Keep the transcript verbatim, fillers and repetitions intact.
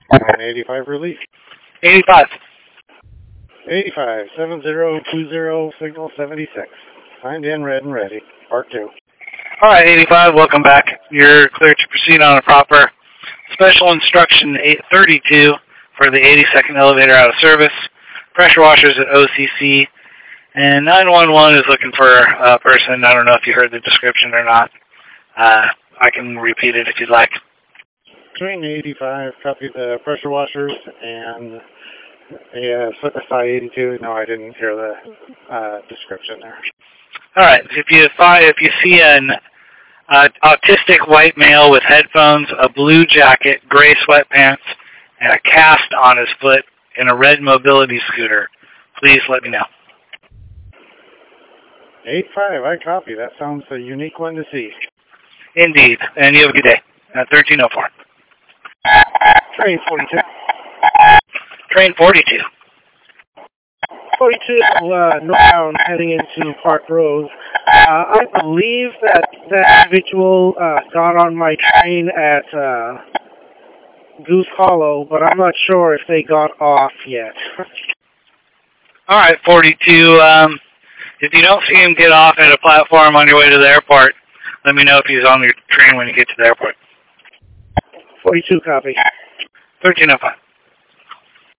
nine eighty-five relief. eighty-five. eighty-five, seven zero two zero, signal seventy-six. Signed in, red and ready. Part two. All right, eighty-five, welcome back. You're clear to proceed on a proper special instruction eight thirty-two for the eighty-second elevator out of service. Pressure washers at O C C. And nine one one is looking for a person. I don't know if you heard the description or not. Uh, I can repeat it if you'd like. Train eighty-five, copy the pressure washers, and yeah, Sci eighty-two. No, I didn't hear the uh, description there. All right. If you find, if you see an uh, autistic white male with headphones, a blue jacket, gray sweatpants, and a cast on his foot in a red mobility scooter, please let me know. eight-five, I copy. That sounds a unique one to see. Indeed. And you have a good day. At thirteen oh four. Train forty-two. Train forty-two. forty-two, uh, northbound heading into Park Road. Uh, I believe that that individual uh, got on my train at uh, Goose Hollow, but I'm not sure if they got off yet. All right, forty-two. Um, if you don't see him get off at a platform on your way to the airport, let me know if he's on your train when you get to the airport. forty-two, copy. thirteen oh five.